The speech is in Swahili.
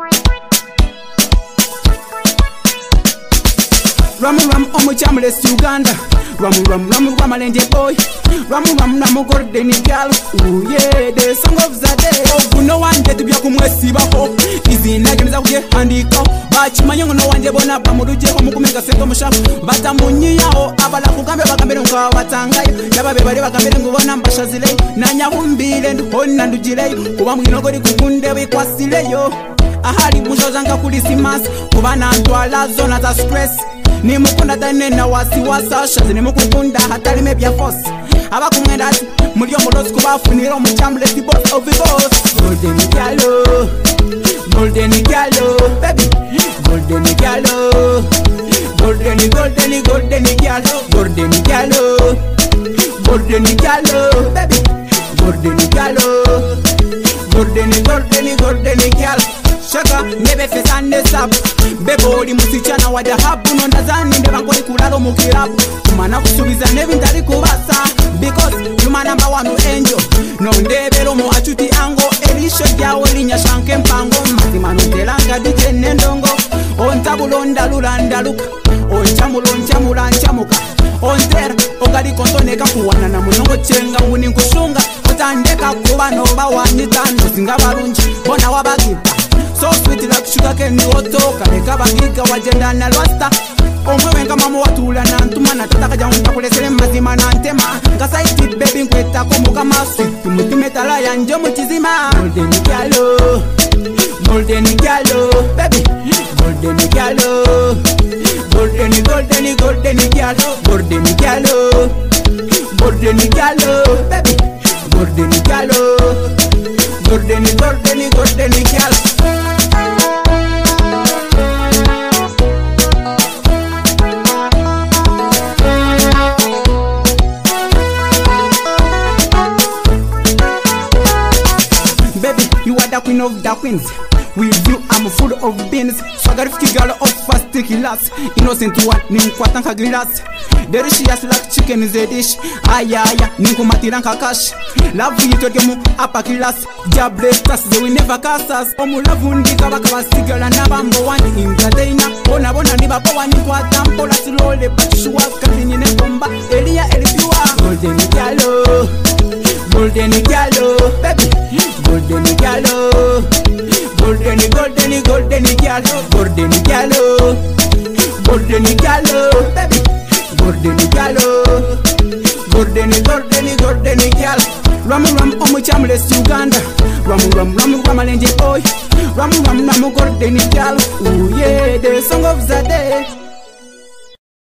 Ram ram omuchamles Uganda. Ram Ramalenje boy. Ram namu golden girl. Ooh yeah, the song of the day. Oh, no one get to be a kumwesi baho. Easy nagenza kuye handiko. Bachimanyo no one bona bamuruje omukumeka sento musha. Batamunyi yao abala kugambe bagambere ngo batangaye. Yababe bari bagambere ngo bona mbashazile. Nanyahumbile ndona ndujile. Kuba mwinogori kukunde bikwasileyo. Ahali muzozanga kulisimas. Kuba na ntwala zona za stress. Ni mukunda tane na wasiwasa shazi ni mukunda hatali mebya force abakumwenda ati mulyo mulozi kubafunira omuchambule the boss of the boss. Golden girl, golden girl, baby, golden girl, golden girl, golden girl, baby, golden girl. Shaka nebe fesane sab bebo oli musichana wa dhahabu no ndazani ndeba ngoli kulalo mukirabu kumana kusubiza nebi ndali kubasa because you my number one angel no ndebero mu achuti ango elisho jawo linya shanke mpango mazima ntelanga dije nendongo ontabulonda lulanda luka onchamula nchamuka ontera ogali kontoneka kuwana na munongo chenga nguni nkushunga otandeka kuba no bawanitano singabalunji bona wabagita. So sweet like sugar cane otoka leka bagiga wajenda na rasta omwe kama mwatula na ntumana tataka jaunta kulesele mazima na ntema ngasaiti baby nkweta ko mukama sweet mutimetala yanje mukizima. Golden girl, golden girl, baby, golden girl, golden girl, golden girl, baby, golden girl. Baby, you are the queen of the queens. With you, I'm full of beans. Swagarific girl of fast class. Innocent one, ninkwatanga glass. Delicious like chicken is a dish. Aya, ninkumatiranka cash. Love you to get upper class. Jabrestas, they will never cast us. Omulavundi kabakabastigala nabambo one entertainer. Bona niba power ni kwa tampola slowly but she was coming in a bomba. Elia Elipua. Golden girl, golden girl, baby, golden girl, golden girl, golden girl, baby, golden girl. Ram omuchamles Uganda. Ram Ramalenje boy. Ram namu golden girl. Ooh yeah, the song of the day.